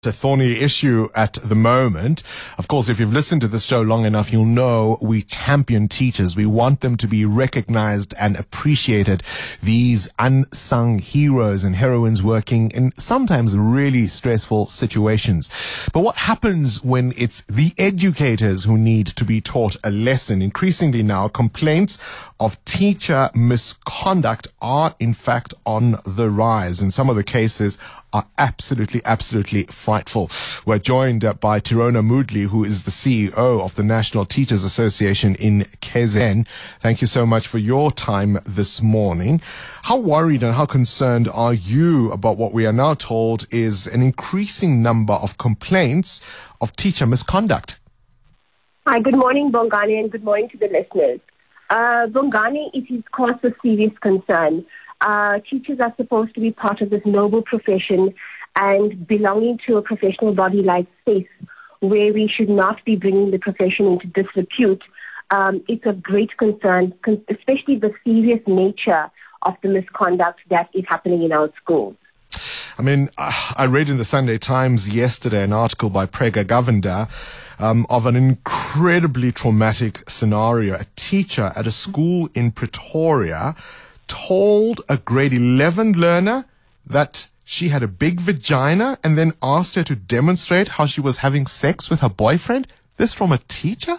A thorny issue at the moment. Of course, if you've listened to this show long enough, you'll know we champion teachers. We want them to be recognized and appreciated. These unsung heroes and heroines working in sometimes really stressful situations. But what happens when it's the educators who need to be taught a lesson? Increasingly now, complaints of teacher misconduct are in fact on the rise. And some of the cases are absolutely frightful. We're joined by Tirona Moodley, who is the CEO of the National Teachers Association in KZN. Thank you so much for your time this morning. How worried and how concerned are you about what we are now told is an increasing number of complaints of teacher misconduct? Hi, good morning, Bongani, and good morning to the listeners. Bongani, it is cause for serious concern. Teachers are supposed to be part of this noble profession and belonging to a professional body like SACE, where we should not be bringing the profession into disrepute. It's of great concern, especially the serious nature of the misconduct that is happening in our schools. I mean, I read in the Sunday Times yesterday an article by Prega Govender of an incredibly traumatic scenario. A teacher at a school in Pretoria told a grade 11 learner that she had a big vagina and then asked her to demonstrate how she was having sex with her boyfriend. This from a teacher?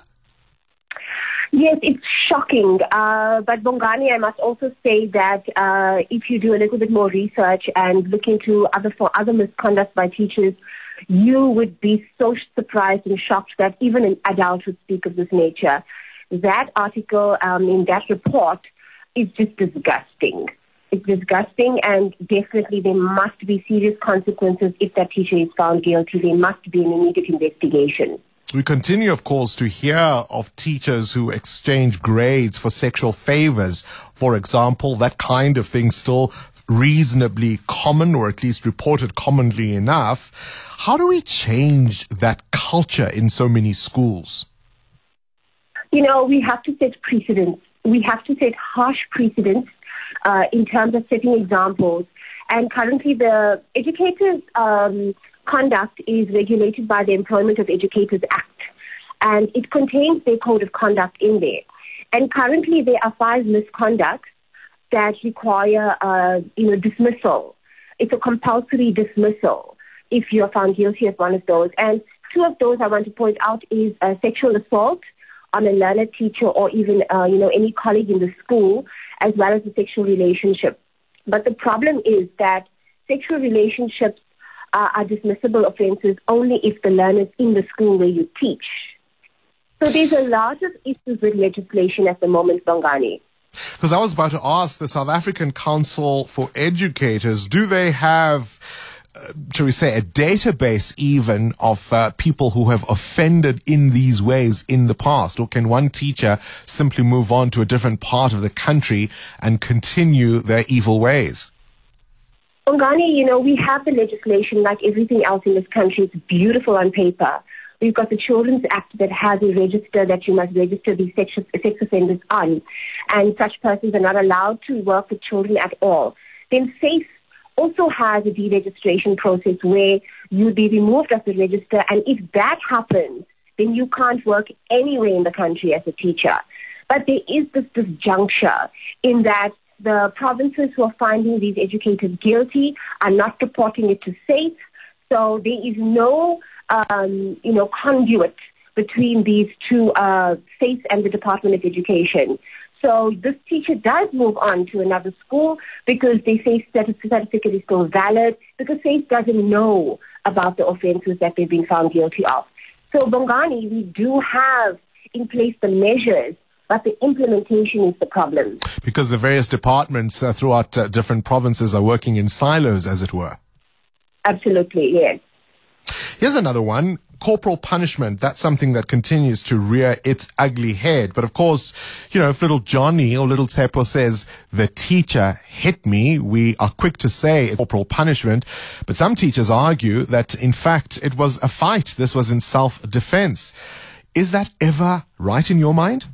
Yes, it's shocking. But Bongani, I must also say that if you do a little bit more research and look into other misconduct by teachers, you would be so surprised and shocked that even an adult would speak of this nature. That article in that report is just disgusting. It's disgusting, and definitely there must be serious consequences if that teacher is found guilty. There must be an immediate investigation. We continue, of course, to hear of teachers who exchange grades for sexual favors. For example, that kind of thing still reasonably common, or at least reported commonly enough. How do we change that culture in so many schools? You know, we have to set precedents. We have to set harsh precedents in terms of setting examples. And currently the educators' conduct is regulated by the Employment of Educators Act. And it contains their code of conduct in there. And currently there are 5 misconducts that require, dismissal. It's a compulsory dismissal if you're found guilty of one of those. And 2 of those I want to point out is sexual assault on a learner, teacher, or even, any colleague in the school, as well as a sexual relationship. But the problem is that sexual relationships are dismissible offenses only if the learner's in the school where you teach. So there's a lot of issues with legislation at the moment, Bongani. Because I was about to ask the South African Council for Educators, do they have, shall we say, a database even of people who have offended in these ways in the past? Or can one teacher simply move on to a different part of the country and continue their evil ways? Bongani, we have the legislation like everything else in this country. It's beautiful on paper. We've got the Children's Act that has a register that you must register these sex offenders on. And such persons are not allowed to work with children at all. Then SACE also has a deregistration process where you'll be removed off the register. And if that happens, then you can't work anywhere in the country as a teacher. But there is this disjuncture in that the provinces who are finding these educators guilty are not reporting it to SACE. So there is no, conduit between these two, SACE and the Department of Education. So this teacher does move on to another school because they say certificate is still valid, because SACE doesn't know about the offenses that they've been found guilty of. So Bongani, we do have in place the measures, but the implementation is the problem. Because the various departments throughout different provinces are working in silos, as it were. Absolutely, yes. Here's another one. Corporal punishment. That's something that continues to rear its ugly head. But of course, if little Johnny or little Tsepo says, the teacher hit me, we are quick to say it's corporal punishment. But some teachers argue that, in fact, it was a fight. This was in self-defense. Is that ever right in your mind?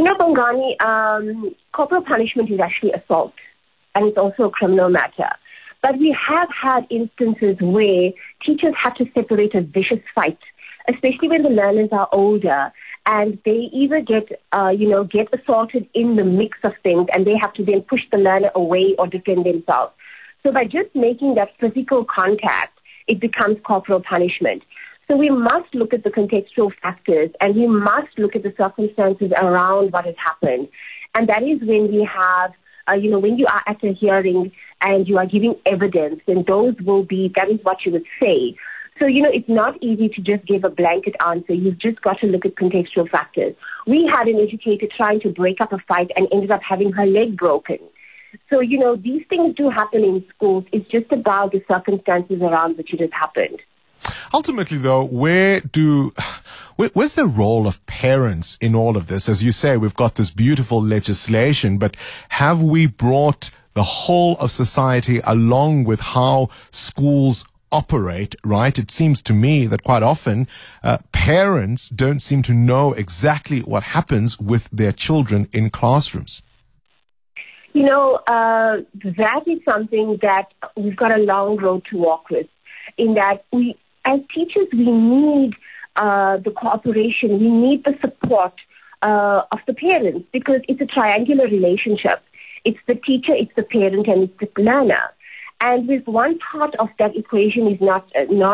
Bongani, corporal punishment is actually assault, and it's also a criminal matter. But we have had instances where teachers had to separate a vicious fight, especially when the learners are older, and they either get assaulted in the mix of things, and they have to then push the learner away or defend themselves. So by just making that physical contact, it becomes corporal punishment. So we must look at the contextual factors, and we must look at the circumstances around what has happened. And that is when we have, when you are at a hearing and you are giving evidence, then that is what you would say. So, it's not easy to just give a blanket answer. You've just got to look at contextual factors. We had an educator trying to break up a fight and ended up having her leg broken. So, these things do happen in schools. It's just about the circumstances around which it has happened. Ultimately, though, where's the role of parents in all of this? As you say, we've got this beautiful legislation, but have we brought the whole of society along with how schools operate, right? It seems to me that quite often parents don't seem to know exactly what happens with their children in classrooms. That is something that we've got a long road to walk with, in that we, as teachers, we need the cooperation, we need the support of the parents, because it's a triangular relationship. It's the teacher, it's the parent, and it's the learner. And if one part of that equation is not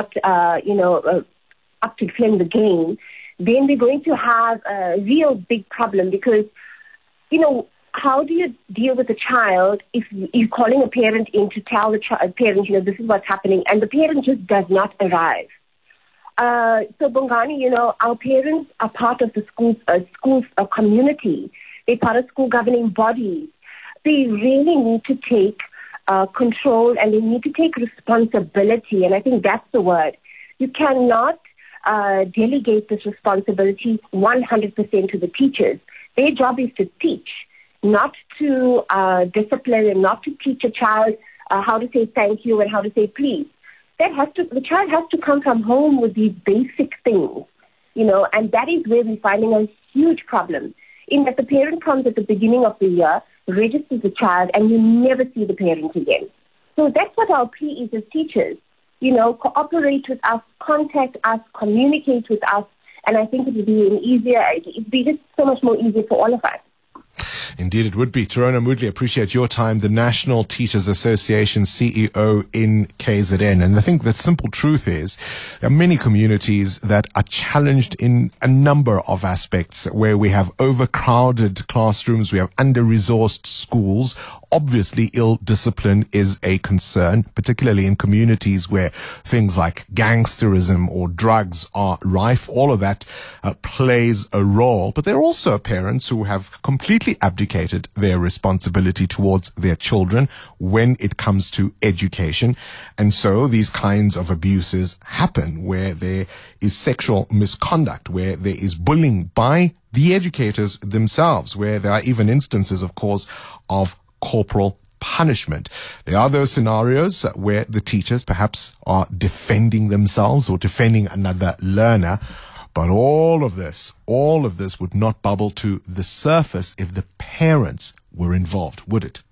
up to playing the game, then we're going to have a real big problem, because, how do you deal with a child if you're calling a parent in to tell the parent, this is what's happening, and the parent just does not arrive? So Bongani, our parents are part of the school's community. They're part of school governing bodies. They really need to take control, and they need to take responsibility. And I think that's the word. You cannot delegate this responsibility 100% to the teachers. Their job is to teach, not to discipline, and not to teach a child how to say thank you and how to say please. The child has to come from home with these basic things, and that is where we're finding a huge problem, in that the parent comes at the beginning of the year, registers the child, and you never see the parent again. So that's what our plea is as teachers. Cooperate with us, contact us, communicate with us, and I think it would be just so much more easier for all of us. Indeed, it would be. Torona Moodley, appreciate your time, the National Teachers Association CEO in KZN. And I think the simple truth is there are many communities that are challenged in a number of aspects, where we have overcrowded classrooms, we have under-resourced schools. Obviously, ill discipline is a concern, particularly in communities where things like gangsterism or drugs are rife. All of that plays a role. But there are also parents who have completely abdicated their responsibility towards their children when it comes to education. And so these kinds of abuses happen, where there is sexual misconduct, where there is bullying by the educators themselves, where there are even instances, of course, of corporal punishment. There are those scenarios where the teachers perhaps are defending themselves or defending another learner. But all of this would not bubble to the surface if the parents were involved, would it?